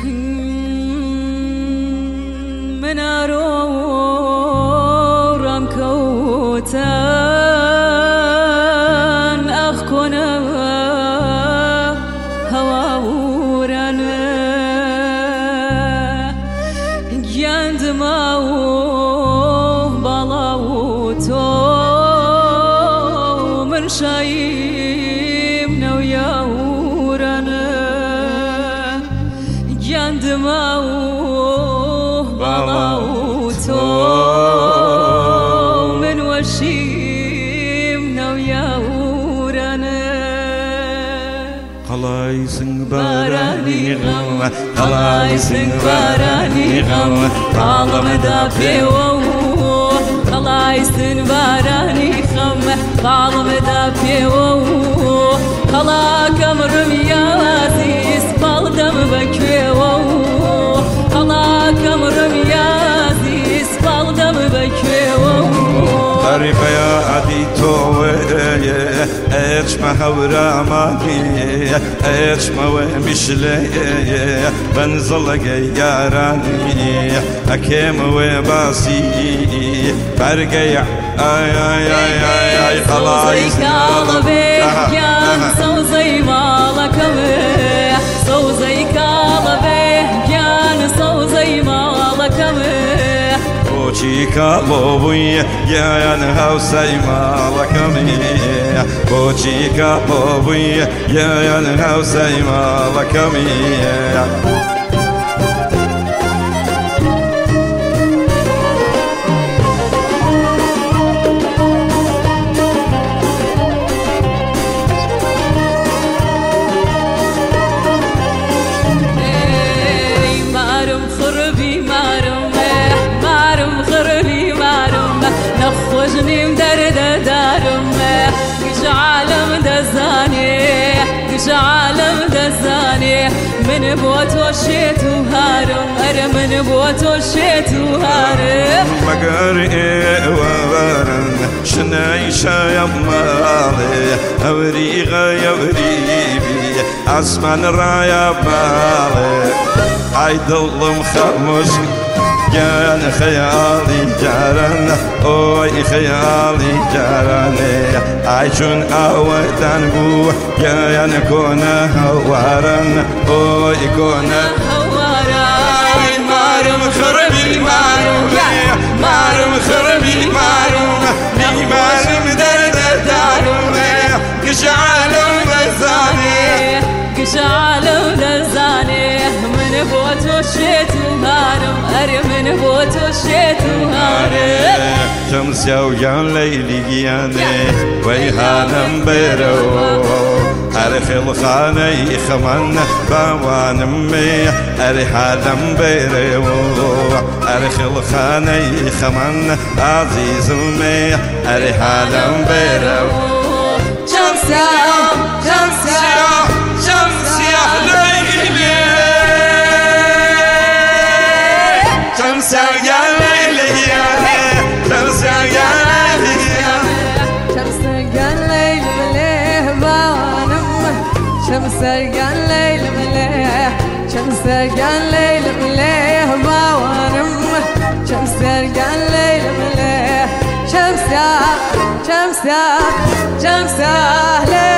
من أرورم كوتان أخكنا هواورنا يندماو بلاوتو من شايمنا وياورنا يندماو بلاوتو من وشيمنا وياورنا قلايسن باراني غم قلايسن باراني غم طالما دافي ووو قلايسن باراني غم طالما دافي ووو قلا كمرم يا عزيز بالدم بكي ووو قلا كمرم يا عزيز بالدم بكي ووو طريق يا عدي توي ايش ما هورا ماني ايش ما ومشلي بنزل جيراني اكيم وباسي برجع اي اي اي اي خلاص قلبي يا صوزي مالك صوزي قلبي يا صوزي مالك Bochika bobuy ya nhaw sayma lakami Bochika bobuy ya nhaw sayma lakami نخوجني مدرد دارم قش عالم دزاني قش عالم دزاني من بوت وشيت وهارم من بوت وشيت وهارم مقرئ وبرن شناي شايم مالي أوري غيوري أسمان رايا بالي عيدل مخمش كان خيالي جارنا اوي خيالي جارنا عايشون اوتان بو كان كونا هوارن اوي كونا هوارن مارم خربي مارم مارم خربي مارم مارم درد دارم قشعالم دزاني قشعالم دزاني من بوت وشيت وهارم من بوت وشيت وهارم شمس يوجان ليلي جياني ويهانم بيرو أرخ الخاني خمان باوان مي أرحالم بيرو أرخ الخاني خمان عزيز مي أرحالم بيرو شمس يا شمس يا شمس يا ليلي شمس يا ليلي شمس يا ليلي شمس يا ليل مليه بانم شمس يا ليل مليه شمس يا ليل مليه بانم شمس يا ليل مليه شمس يا شمس يا شمس يا